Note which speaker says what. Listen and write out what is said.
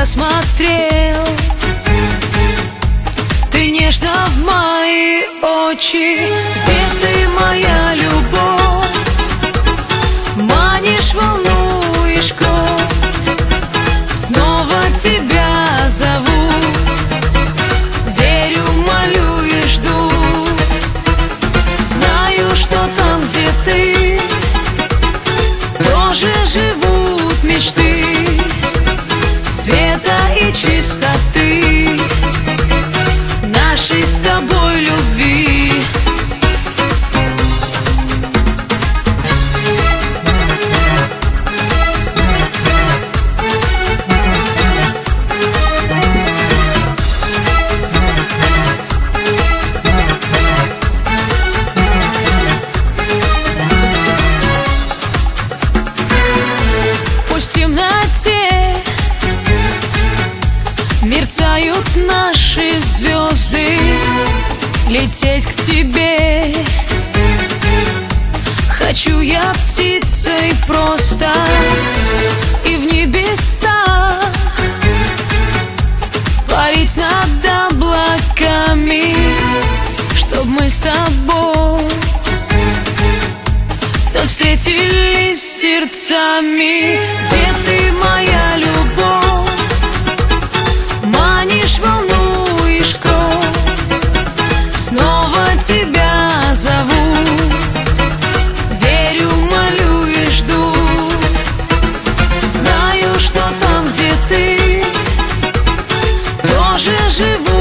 Speaker 1: смотрел ты нежно в мои очи. Где ты, моя любовь? Манишь, волнуешь кровь. Снова тебя зову, верю, молю и жду. Знаю, что там, где ты, тоже живут мечты света и чистоты нашей с тобой любви. Пусть в темноте мерцают наши звезды, лететь к тебе хочу я птицей просто, и в небесах парить над облаками, чтоб мы с тобой вновь встретились сердцами. Где ты, моя любовь? Манишь, волнуешь кровь. Снова тебя зову, верю, молю и жду. Знаю, что там, где ты, тоже живу